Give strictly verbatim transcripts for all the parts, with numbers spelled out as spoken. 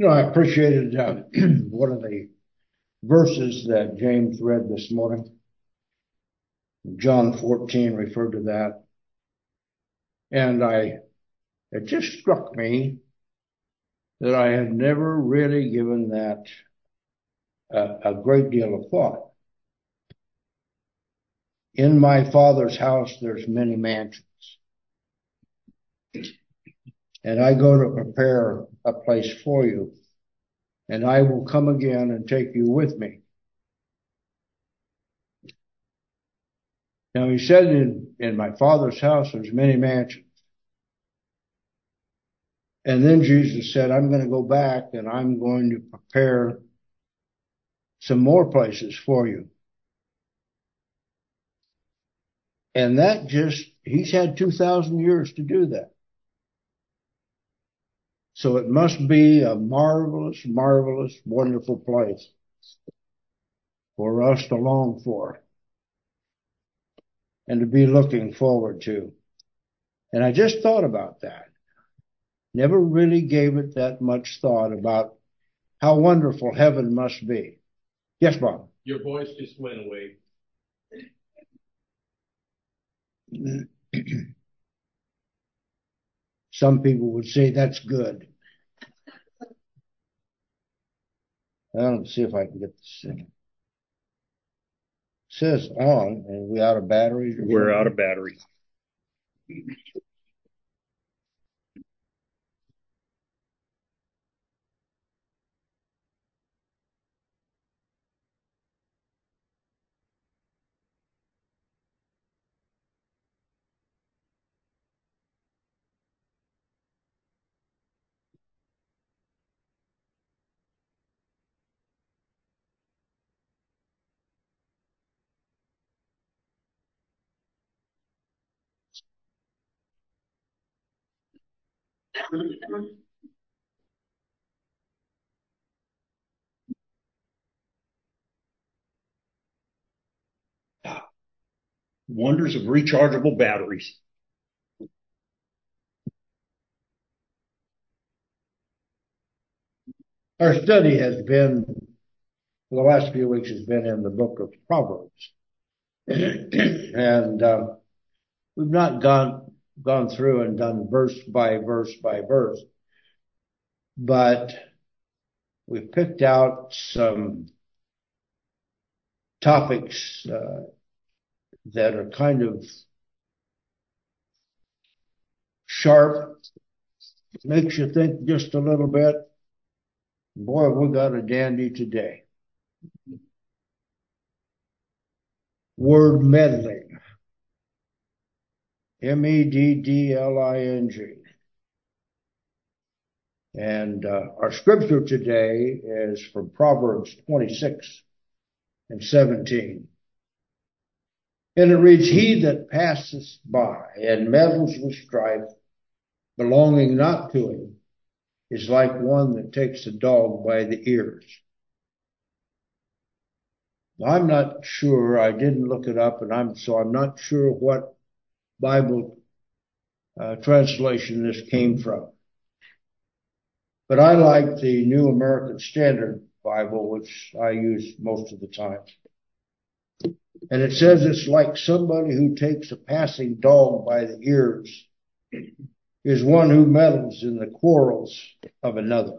You know, I appreciated uh, one of the verses that James read this morning. John fourteen referred to that. And I, it just struck me that I had never really given that a, a great deal of thought. In my Father's house, there's many mansions. And I go to prepare a place for you. And I will come again and take you with me. Now he said in, in my Father's house, there's many mansions. And then Jesus said, I'm going to go back and I'm going to prepare some more places for you. And that just, he's had two thousand years to do that. So it must be a marvelous, marvelous, wonderful place for us to long for and to be looking forward to. And I just thought about that. Never really gave it that much thought about how wonderful heaven must be. Yes, Bob? Your voice just went away. Some people would say that's good. I don't see if I can get this thing. It says on, and we out of batteries? Or We're something? out of battery. Wonders of rechargeable batteries. Our study has been, for the last few weeks, has been in the book of Proverbs. and uh, we've not gone gone through and done verse by verse by verse, but we've picked out some topics uh, that are kind of sharp, makes you think just a little bit. Boy, we got a dandy today. Word meddling. M E D D L I N G. And uh, our scripture today is from Proverbs twenty-six and seventeen. And it reads, he that passes by and meddles with strife, belonging not to him, is like one that takes a dog by the ears. I'm not sure, I didn't look it up, and I'm so I'm not sure what Bible uh, translation this came from. But I like the New American Standard Bible, which I use most of the time. And it says it's like somebody who takes a passing dog by the ears is one who meddles in the quarrels of another.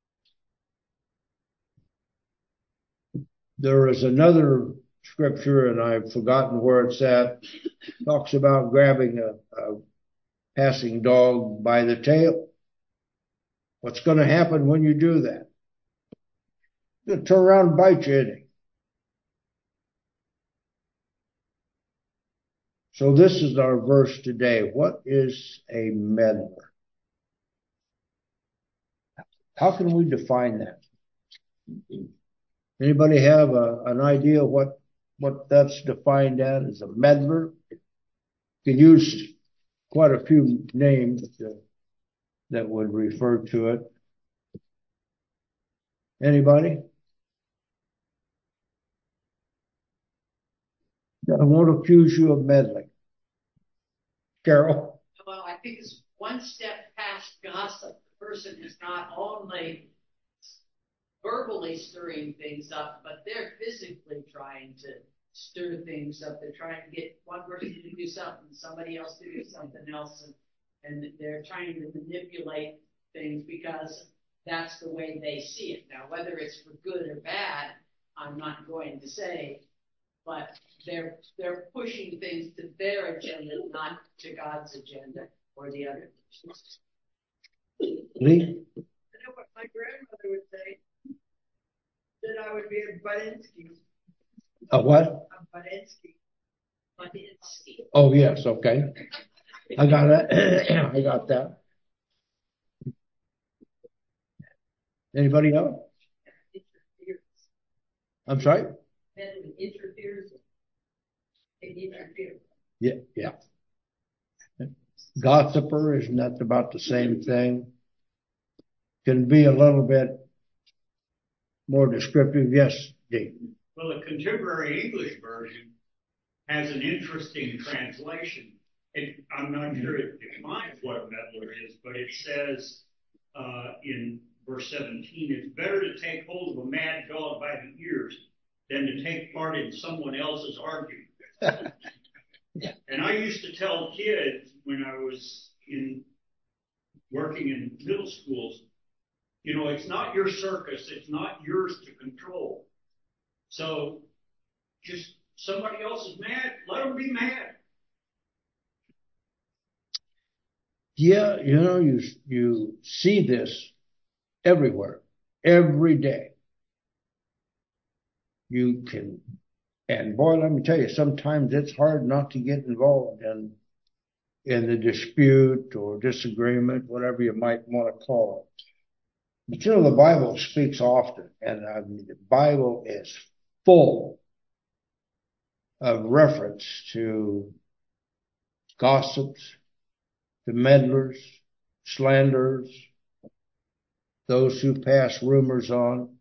There is another scripture, and I've forgotten where it's at, talks about grabbing a, a passing dog by the tail. What's going to happen when you do that? It's going to turn around and bite you, isn't it? So this is our verse today. What is a meddler? How can we define that? Anybody have a, an idea what what that's defined as? A meddler? You can use quite a few names uh, that would refer to it. Anybody? I won't accuse you of meddling. Carol? Well, I think it's one step past gossip. The person is not only verbally stirring things up, but they're physically trying to stir things up. They're trying to get one person to do something, somebody else to do something else, and, and they're trying to manipulate things because that's the way they see it. Now, whether it's for good or bad, I'm not going to say, but they're they're pushing things to their agenda, not to God's agenda or the other person's. Lee? I know what my grandmother would say, that I would be a Budinsky. A what? A Budinsky. Budinsky. Oh, yes, okay. I got that. I got that. Anybody else? Interferes. I'm sorry? Then it interferes. It interferes. Yeah, yeah. Gossiper, isn't that about the same thing? Can be a little bit more descriptive. Yes, Dean. Well, the contemporary English version has an interesting translation. It, I'm not sure it defines what a meddler is, but it says uh, in verse seventeen, it's better to take hold of a mad dog by the ears than to take part in someone else's argument. Yeah. And I used to tell kids when I was in working in middle schools, you know, it's not your circus, it's not yours to control. So just somebody else is mad, let them be mad. Yeah, you know, you you see this everywhere, every day. You can, and boy, let me tell you, sometimes it's hard not to get involved in in the dispute or disagreement, whatever you might want to call it. But you know, the Bible speaks often, and I mean, the Bible is full of reference to gossips, to meddlers, slanderers, those who pass rumors on.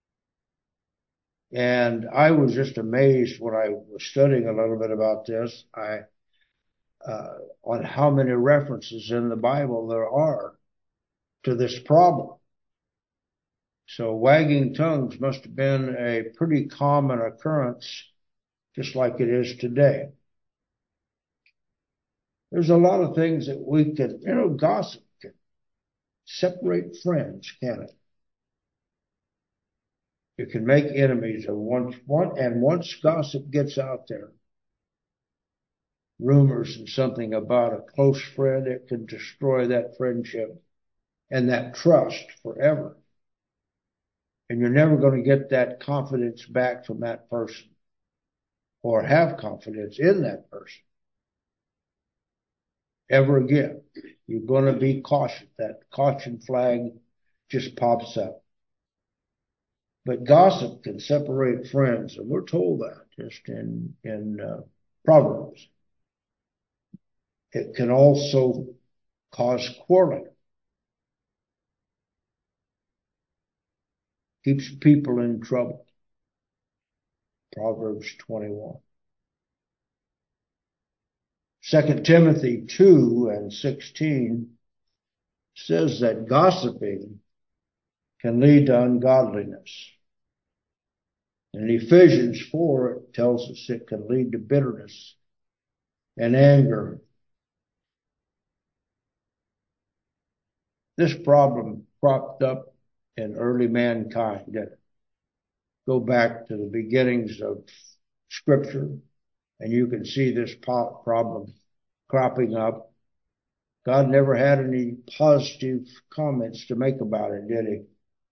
And I was just amazed when I was studying a little bit about this, I, uh, on how many references in the Bible there are to this problem. So wagging tongues must have been a pretty common occurrence, just like it is today. There's a lot of things that we can, you know, gossip can separate friends, can it? It can make enemies of once one, and once gossip gets out there, rumors and something about a close friend, it can destroy that friendship and that trust forever. And you're never going to get that confidence back from that person or have confidence in that person ever again. You're going to be cautious. That caution flag just pops up. But gossip can separate friends, and we're told that just in in uh, Proverbs. It can also cause quarreling. Keeps people in trouble. Proverbs twenty-one. Second Timothy two and sixteen says that gossiping can lead to ungodliness. In Ephesians four, it tells us it can lead to bitterness and anger. This problem cropped up in early mankind, didn't it? Go back to the beginnings of Scripture, and you can see this problem cropping up. God never had any positive comments to make about it, did he?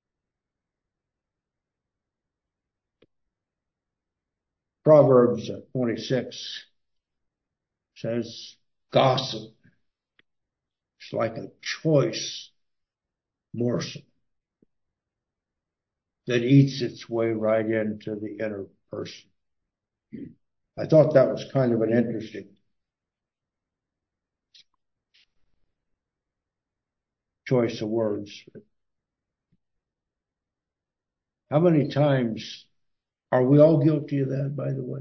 Proverbs twenty-six says, gossip is like a choice morsel that eats its way right into the inner person. I thought that was kind of an interesting choice of words. How many times are we all guilty of that, by the way?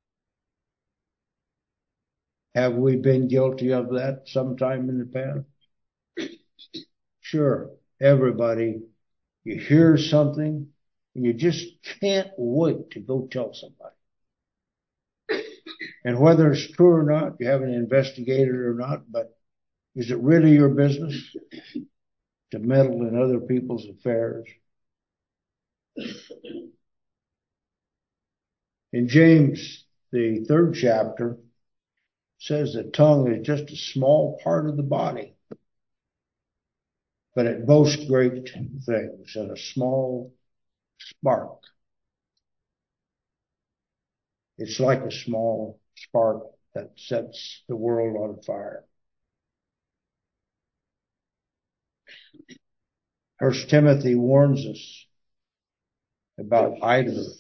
Have we been guilty of that sometime in the past? Sure, everybody, you hear something You just can't wait to go tell somebody. And whether it's true or not, you haven't investigated it or not, but is it really your business to meddle in other people's affairs? In James, the third chapter, says the tongue is just a small part of the body, but it boasts great things, and a small spark. It's like a small spark that sets the world on fire. First Timothy warns us about idols.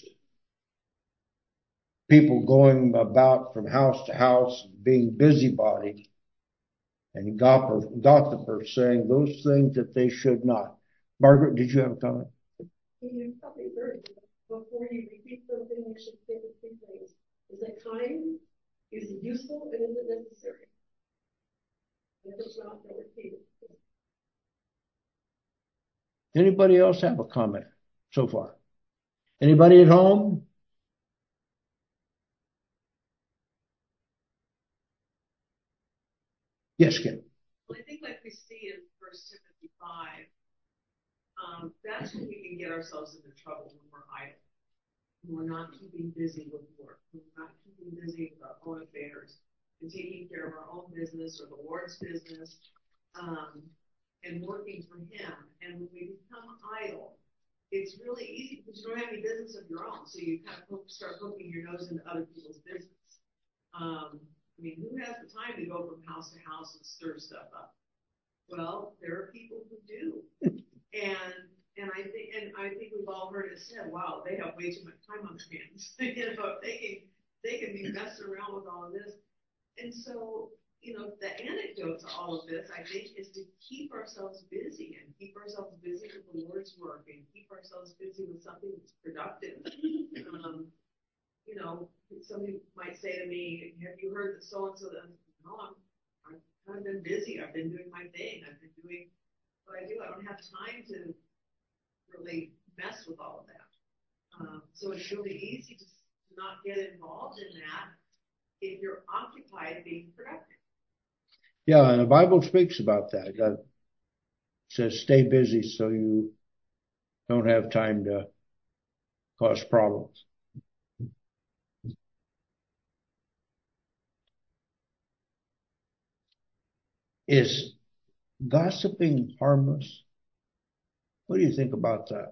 People going about from house to house, being busybodies, and gossipers saying those things that they should not. Margaret, did you have a comment? You probably heard, before you repeat something, you should think of three things. Is it kind? Is it useful? And is it necessary? And if it's not, don't repeat it. Anybody else have a comment so far? Anybody at home? Yes, Kim. Well, I think like we see in First Timothy five, um, that's when we can get ourselves into trouble when we're idle. When we're not keeping busy with work. When we're not keeping busy with our own affairs and taking care of our own business or the Lord's business, um, and working for Him. And when we become idle, it's really easy because you don't have any business of your own. So you kind of start poking your nose into other people's business. Um, I mean, who has the time to go from house to house and stir stuff up? Well, there are people who do. And and I think and I think we've all heard it said, wow, they have way too much time on their hands. You know, they can they can be messing around with all of this. And so, you know, the antidote to all of this, I think, is to keep ourselves busy and keep ourselves busy with the Lord's work and keep ourselves busy with something that's productive. Um, you know, somebody might say to me, have you heard that so-and-so? No, I'm, I've kind of been busy. I've been doing my thing. I've been doing what I do. I don't have time to really mess with all of that. Um, so it's really easy to not get involved in that if you're occupied being productive. Yeah, and the Bible speaks about that. It says stay busy so you don't have time to cause problems. Is gossiping harmless? What do you think about that?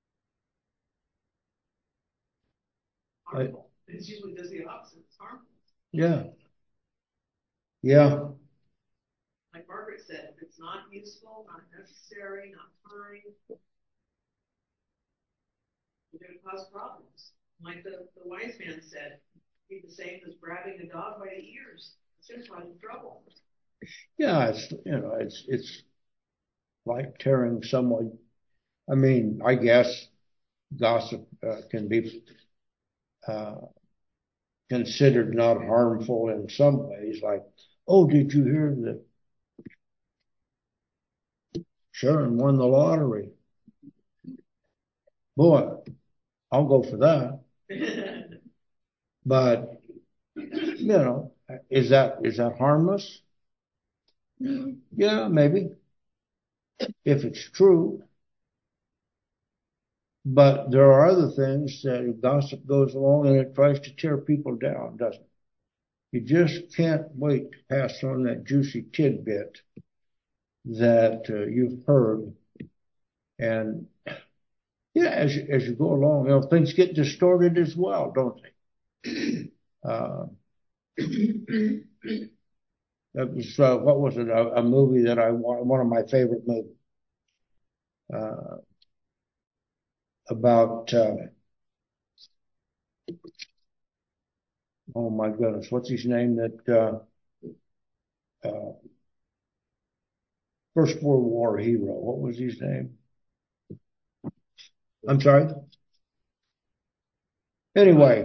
Harmful. I, it's usually does the opposite. It's harmful. Yeah. Yeah. Like Margaret said, if it's not useful, not necessary, not kind, you're going to cause problems. Like the, the wise man said, be the same as grabbing a dog by the ears. It's going to cause you trouble. Yeah, it's, you know, it's, it's like tearing someone. I mean, I guess gossip uh, can be uh, considered not harmful in some ways. Like, oh, did you hear that Sharon won the lottery? Boy, I'll go for that. But, you know, is that, is that harmless? Yeah, maybe. If it's true. But there are other things that gossip goes along and it tries to tear people down, doesn't it? You just can't wait to pass on that juicy tidbit that uh, you've heard. And yeah, as you, as you go along, you know, things get distorted as well, don't they? Uh, that was, uh, what was it? A, a movie that I want, one of my favorite movies, uh, about, uh, oh my goodness, what's his name? That, uh, uh, First World War hero. What was his name? I'm sorry? Anyway.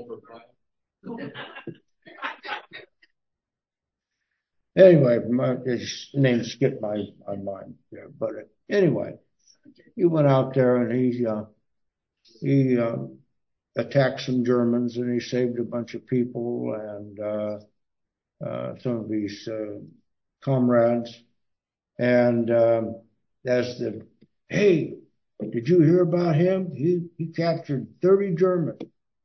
Anyway, my, his name skipped my, my mind there. But anyway, he went out there and he, uh, he uh, attacked some Germans and he saved a bunch of people and uh, uh, some of his uh, comrades. And um, as the, hey, did you hear about him? He he captured thirty Germans.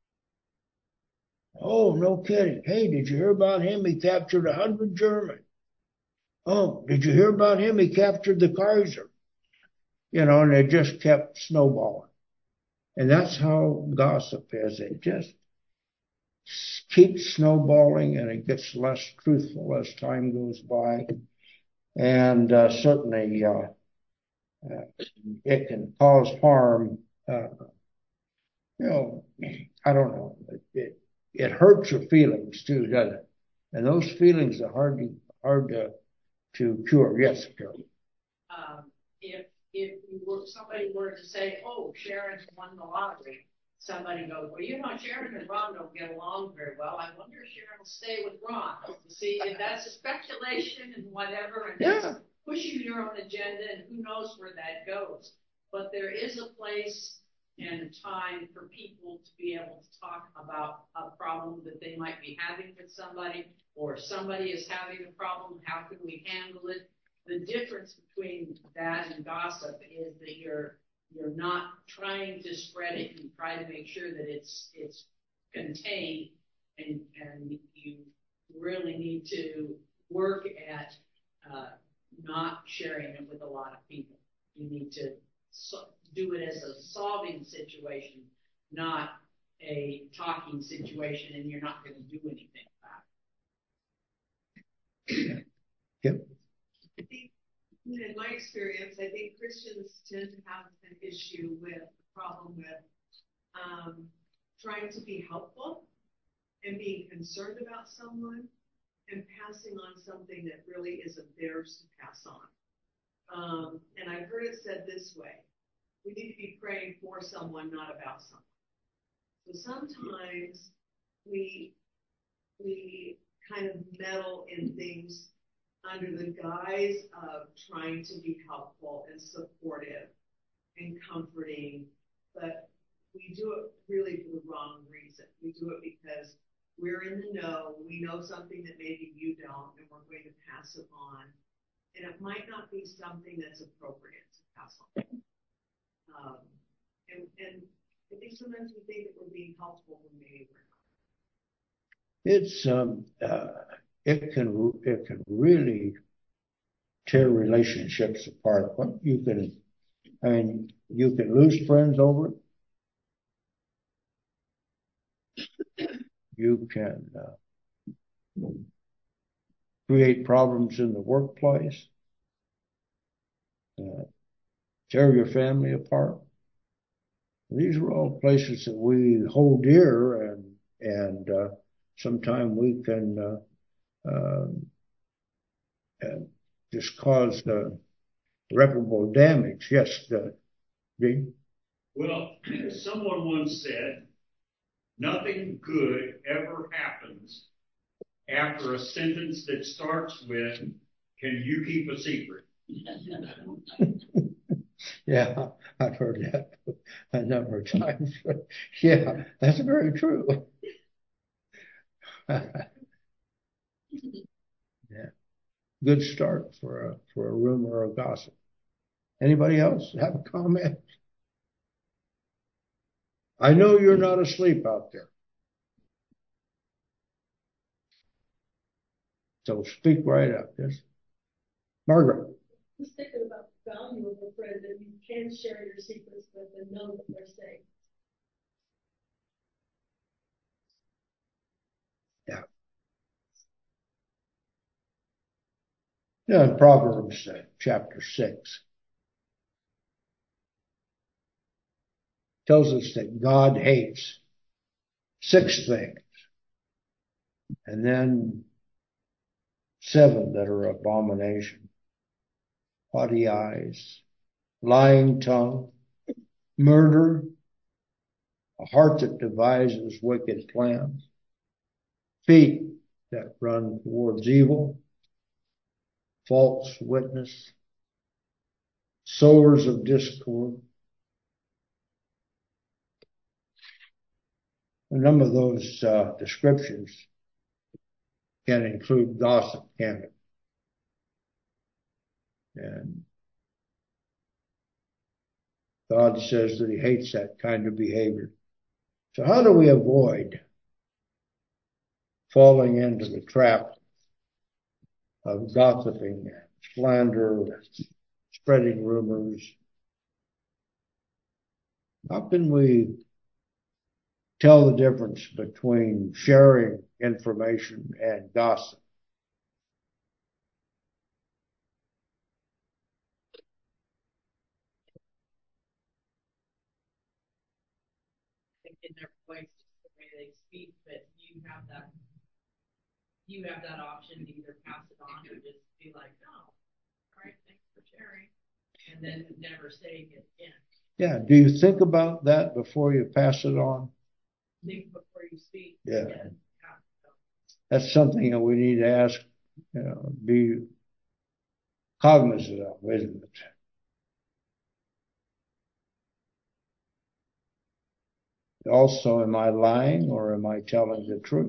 Oh, no kidding. Hey, did you hear about him? He captured one hundred Germans. Oh, did you hear about him? He captured the Kaiser. You know, and it just kept snowballing. And that's how gossip is. It just keeps snowballing and it gets less truthful as time goes by. And uh, certainly uh, uh, it can cause harm. Uh, you know, I don't know. It, it, it hurts your feelings too, doesn't it? And those feelings are hard to, hard to, to cure. Yes, Carol. Um, if, if you were, somebody were to say, oh, Sharon won the lottery, somebody goes, well, you know, Sharon and Ron don't get along very well. I wonder if Sharon will stay with Ron. You see, if that's a speculation and whatever, and Yeah. that's pushing your own agenda, and who knows where that goes. But there is a place and a time for people to be able to talk about a problem that they might be having with somebody, or somebody is having a problem, how can we handle it? The difference between that and gossip is that you're you're not trying to spread it. You try to make sure that it's it's contained, and and you really need to work at uh, not sharing it with a lot of people. You need to so, do it as a solving situation, not a talking situation, and you're not going to do anything about it. Yep. I think, in my experience, I think Christians tend to have an issue with the problem with um, trying to be helpful and being concerned about someone and passing on something that really isn't theirs to pass on. Um, and I've heard it said this way: we need to be praying for someone, not about someone. So sometimes we we kind of meddle in things under the guise of trying to be helpful and supportive and comforting, but we do it really for the wrong reason. We do it because we're in the know, we know something that maybe you don't, and we're going to pass it on. And it might not be something that's appropriate to pass on. Um, and, and I think sometimes we think that we're being helpful when maybe we're not. It's um, uh, it can it can really tear relationships apart. What you can, I mean, you can lose friends over it. You can uh, create problems in the workplace, uh, tear your family apart. These are all places that we hold dear, and and uh, sometimes we can uh, uh, uh, just cause uh, irreparable damage. Yes, uh, Gene? Well, someone once said, nothing good ever happens after a sentence that starts with, can you keep a secret? Yeah, I've heard that a number of times. Yeah, that's very true. Yeah, good start for a for a rumor or a gossip. Anybody else have a comment? I know you're not asleep out there, so speak right up. Yes, Margaret. Just thinking about the value of a friend, that you can share your secrets with and know that they're safe. Yeah. Yeah, in Proverbs uh, chapter six tells us that God hates six things, and then seven that are abomination: haughty eyes, lying tongue, murder, a heart that devises wicked plans, feet that run towards evil, false witness, sowers of discord, a number of those uh, descriptions can include gossip, can it? And God says that he hates that kind of behavior. So how do we avoid falling into the trap of gossiping, slander, spreading rumors? How can we tell the difference between sharing information and gossip? I think in their voice, just the way they speak, but you have that, you have that option to either pass it on or just be like, oh, all right, thanks for sharing, and then never saying it again. Yeah. Do you think about that before you pass it on? Think before you speak. Yeah. Yeah. That's something that we need to ask, you know, be cognizant of, isn't it? Also, am I lying or am I telling the truth?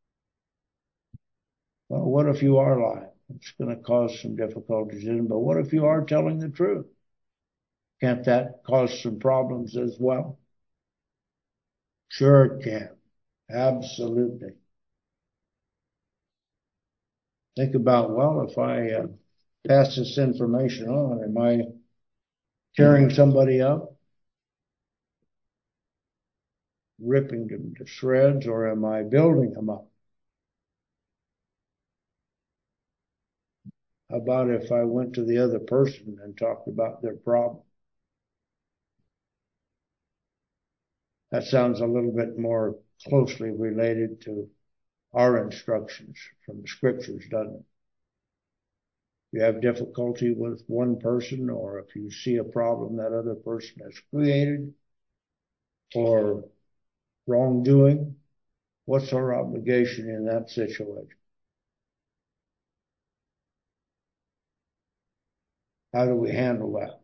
Well, what if you are lying? It's going to cause some difficulties in it, but what if you are telling the truth? Can't that cause some problems as well? Sure it can. Absolutely. Think about, well, if I uh, pass this information on, am I tearing somebody up? Ripping them to shreds, or am I building them up? How about if I went to the other person and talked about their problem? That sounds a little bit more closely related to our instructions from the scriptures, doesn't it? If you have difficulty with one person, or if you see a problem that other person has created, or wrongdoing, what's our obligation in that situation? How do we handle that?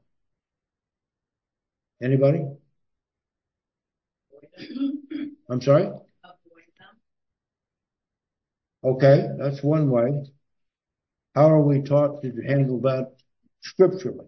Anybody? I'm sorry? Okay, that's one way. How are we taught to handle that scripturally?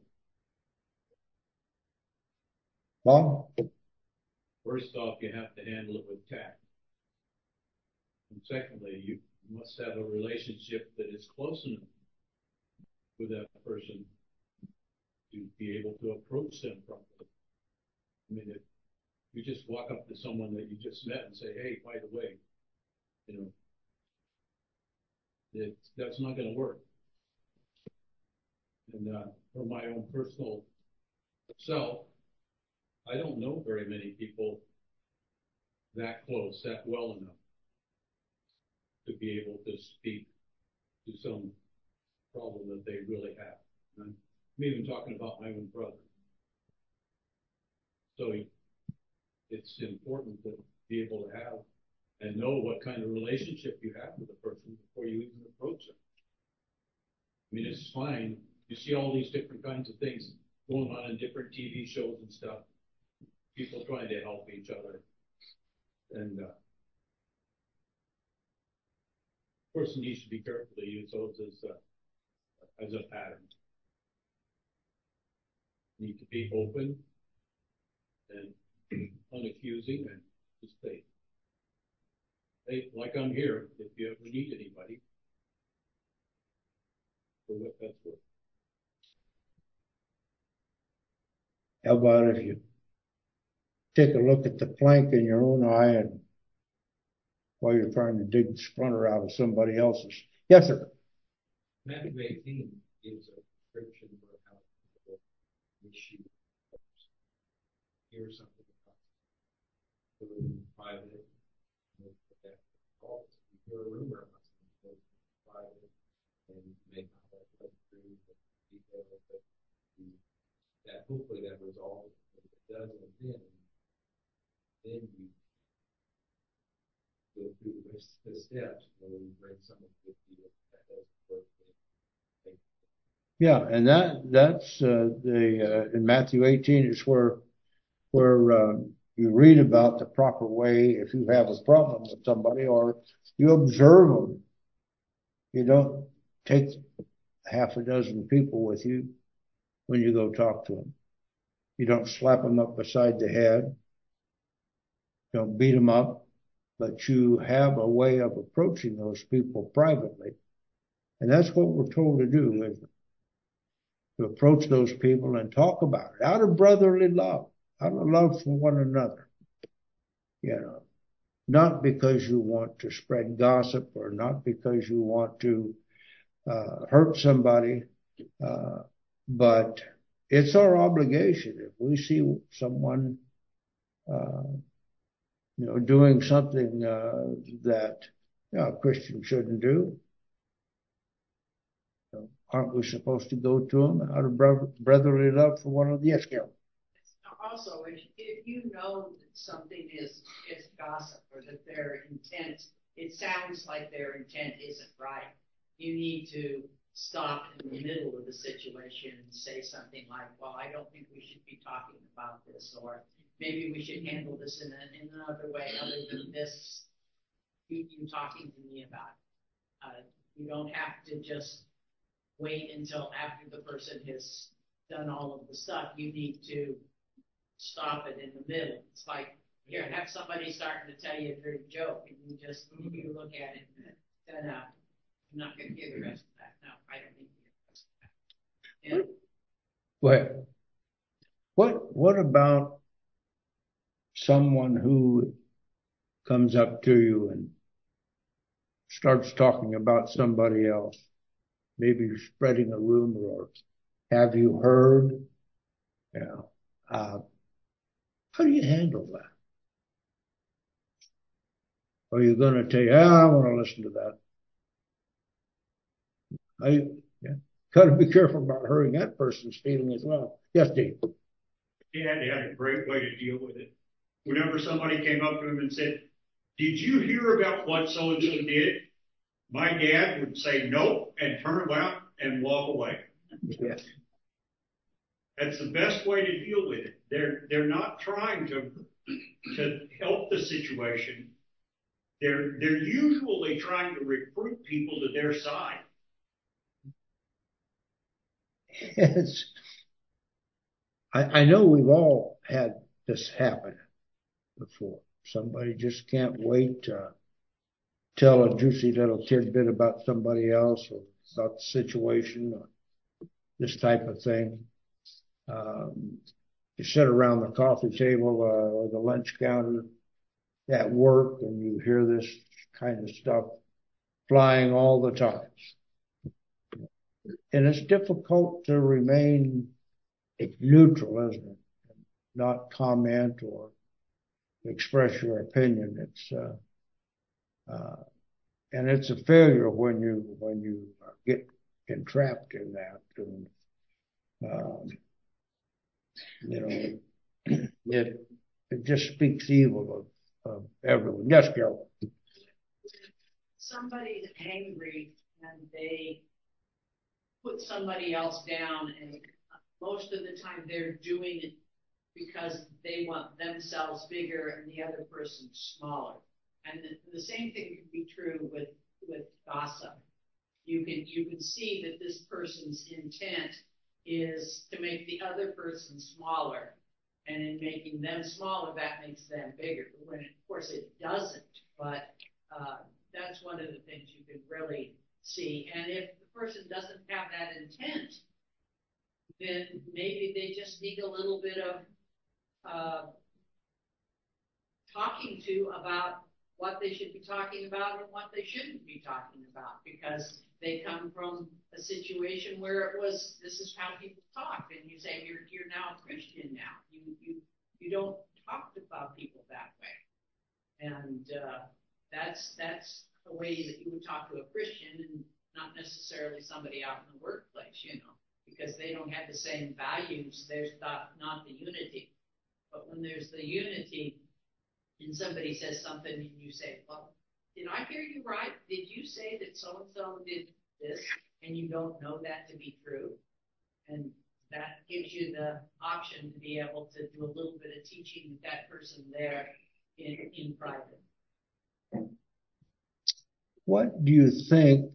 Bob? First off, you have to handle it with tact. And secondly, you must have a relationship that is close enough with that person to be able to approach them properly. I mean, if you just walk up to someone that you just met and say, hey, by the way, you know, it, that's not going to work. And uh, for my own personal self, I don't know very many people that close, that well enough to be able to speak to some problem that they really have. And I'm even talking about my own brother. So it's important to be able to have and know what kind of relationship you have with a person before you even approach them. I mean, it's fine. You see all these different kinds of things going on in different T V shows and stuff. People trying to help each other. And uh, a person needs to be careful to use those as a, as a pattern. Need to be open and unaccusing and just say, hey, like I'm here, if you ever need anybody, for what that's worth. How about if you take a look at the plank in your own eye and while you're trying to dig the splinter out of somebody else's? Yes, sir. Matthew eighteen gives a description of how people issue. Here's something about private. You hear a rumor about something private and make not that true, but detail but that hopefully that resolves. If it doesn't, then then you go through the, the steps where you bring someone with you that doesn't work. Yeah, and that that's uh, the uh, in Matthew eighteen is where where uh, you read about the proper way if you have a problem with somebody, or you observe them. You don't take half a dozen people with you when you go talk to them. You don't slap them up beside the head. Don't beat them up, but you have a way of approaching those people privately. And that's what we're told to do, isn't it? To approach those people and talk about it out of brotherly love, out of love for one another. You know, not because you want to spread gossip or not because you want to uh, hurt somebody, uh, but it's our obligation. If we see someone, uh, you know, doing something uh, that you know, a Christian shouldn't do, you know, aren't we supposed to go to them out of brotherly love for one of the yes, Carol? Also, if, if you know that something is, is gossip or that their intent, it sounds like their intent isn't right, you need to stop in the middle of the situation and say something like, well, I don't think we should be talking about this, or maybe we should handle this in, a, in another way other than this, you, you talking to me about it. Uh, you don't have to just wait until after the person has done all of the stuff. You need to stop it in the middle. It's like, here, have somebody starting to tell you a dirty joke, and you just, you look at it and then, uh, I'm not going to hear the rest of that. No, I don't need to hear the rest of that. And, Go ahead. What, what about someone who comes up to you and starts talking about somebody else, maybe spreading a rumor, or have you heard? You know, uh, how do you handle that? Are you going to tell you, ah, I want to listen to that? I yeah, got to be careful about hurting that person's feeling as well. Yes, Dave. Dad had a great way to deal with it. Whenever somebody came up to him and said, did you hear about what so-and-so did? My dad would say nope and turn around and walk away. Yeah. That's the best way to deal with it. They're they're not trying to to help the situation. They're they're usually trying to recruit people to their side. It's, I, I know we've all had this happen before. Somebody just can't wait to tell a juicy little tidbit about somebody else or about the situation or this type of thing. Um, you sit around the coffee table uh, or the lunch counter at work and you hear this kind of stuff flying all the time. And it's difficult to remain neutral, isn't it? Not comment or express your opinion. It's uh, uh, and it's a failure when you when you get entrapped in that. And um, you know, it it just speaks evil of, of everyone. Yes, Carol. somebody's angry and they put somebody else down, and most of the time they're doing it because they want themselves bigger and the other person smaller. And the, the same thing can be true with, with gossip. You can, you can see that this person's intent is to make the other person smaller. And in making them smaller, that makes them bigger. When, of course, it doesn't. But uh, that's one of the things you can really see. And if the person doesn't have that intent, then maybe they just need a little bit of uh, talking to about what they should be talking about and what they shouldn't be talking about, because they come from a situation where it was, this is how people talk, and you say you're you're now a Christian now. You you you don't talk about people that way, and uh, that's that's a way that you would talk to a Christian and not necessarily somebody out in the workplace, you know, because they don't have the same values. There's not not the unity, but when there's the unity, and somebody says something and you say, well, did I hear you right? Did you say that so-and-so did this? And you don't know that to be true. And that gives you the option to be able to do a little bit of teaching with that person there in, in private. What do you think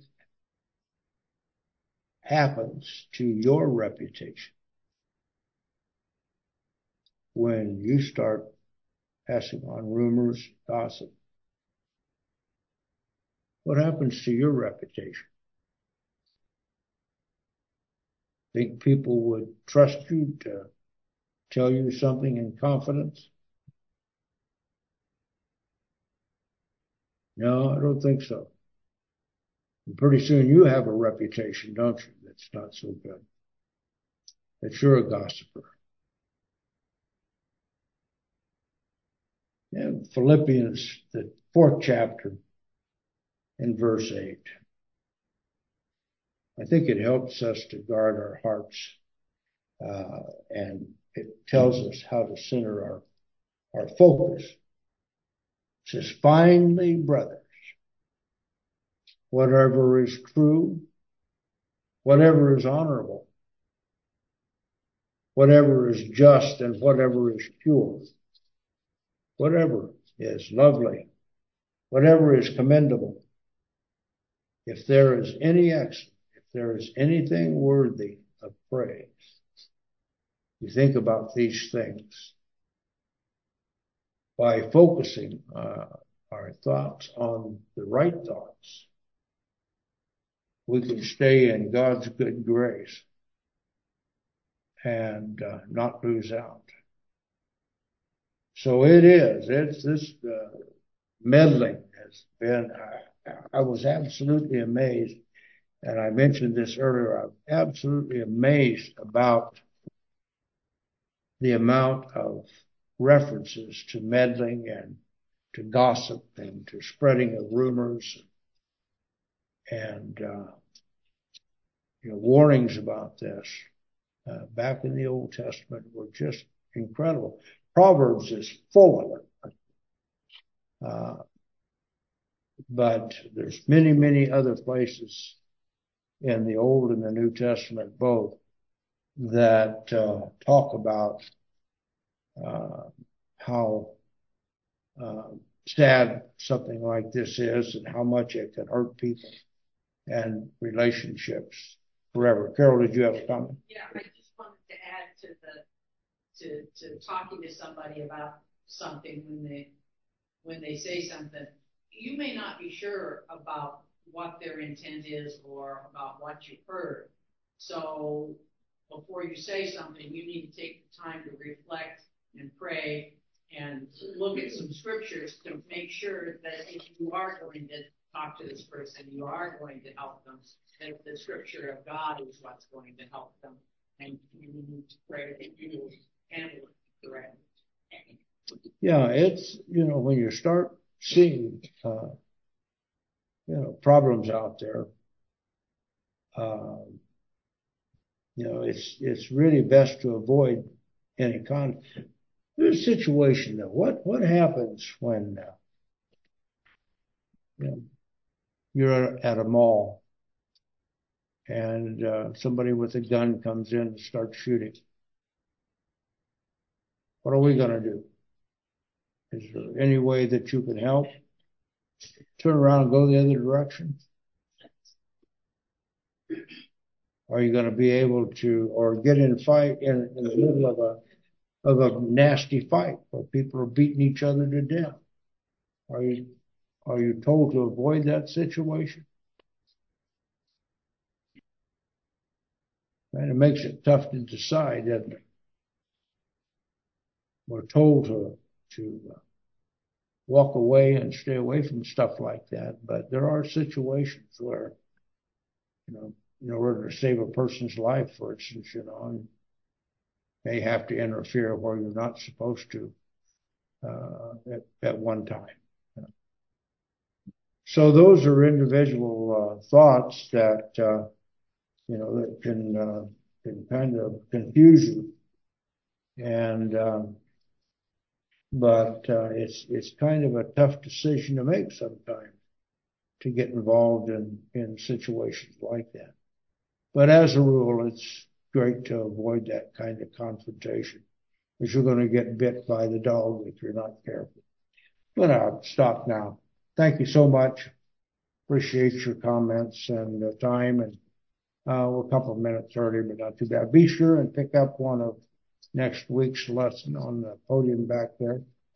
happens to your reputation when you start passing on rumors, gossip? What happens to your reputation? Think people would trust you to tell you something in confidence? No, I don't think so. And pretty soon you have a reputation, don't you, that's not so good. That you're a gossiper. And Philippians, the fourth chapter, in verse eight. I think it helps us to guard our hearts, uh, and it tells us how to center our, our focus. It says, finally, brothers, whatever is true, whatever is honorable, whatever is just, and whatever is pure, whatever is lovely, whatever is commendable, if there is any excellence, if there is anything worthy of praise, you think about these things. By focusing uh, our thoughts on the right thoughts, we can stay in God's good grace and uh, not lose out. So it is, it's this uh, meddling has been, I, I was absolutely amazed, and I mentioned this earlier, I'm absolutely amazed about the amount of references to meddling and to gossip and to spreading of rumors and uh, you know, warnings about this uh, back in the Old Testament were just incredible. Proverbs is full of it. Uh, but there's many, many other places in the Old and the New Testament both that uh, talk about uh, how uh, sad something like this is and how much it can hurt people and relationships forever. Carol, did you have a comment? Yeah, I just wanted to add to the to to talking to somebody about something when they when they say something. You may not be sure about what their intent is or about what you've heard. So before you say something, you need to take the time to reflect and pray and look at some scriptures to make sure that if you are going to talk to this person, you are going to help them, that the scripture of God is what's going to help them, and you need to pray that you will handle it correctly. Yeah, it's, you know, when you start seeing, uh, you know, problems out there, um, you know, it's, it's really best to avoid any conflict. There's a situation though. What, what happens when, uh, you know, you're at a mall and, uh, somebody with a gun comes in and starts shooting? What are we going to do? Is there any way that you can help? Turn around and go the other direction? Are you going to be able to, or get in a fight in, in the middle of a of a nasty fight where people are beating each other to death? Are you are you told to avoid that situation? And it makes it tough to decide, doesn't it? We're told to to uh, walk away and stay away from stuff like that, but there are situations where, you know, in order to save a person's life, for instance, you know, you may have to interfere where you're not supposed to uh, at, at one time. So those are individual uh, thoughts that uh, you know that can uh, can kind of confuse you, and um, but uh, it's it's kind of a tough decision to make sometimes to get involved in in situations like that. But as a rule, it's great to avoid that kind of confrontation, because you're going to get bit by the dog if you're not careful. But I'll stop now. Thank you so much. Appreciate your comments and the time, and uh, we're a couple of minutes early, but not too bad. Be sure and pick up one of next week's lesson on the podium back there.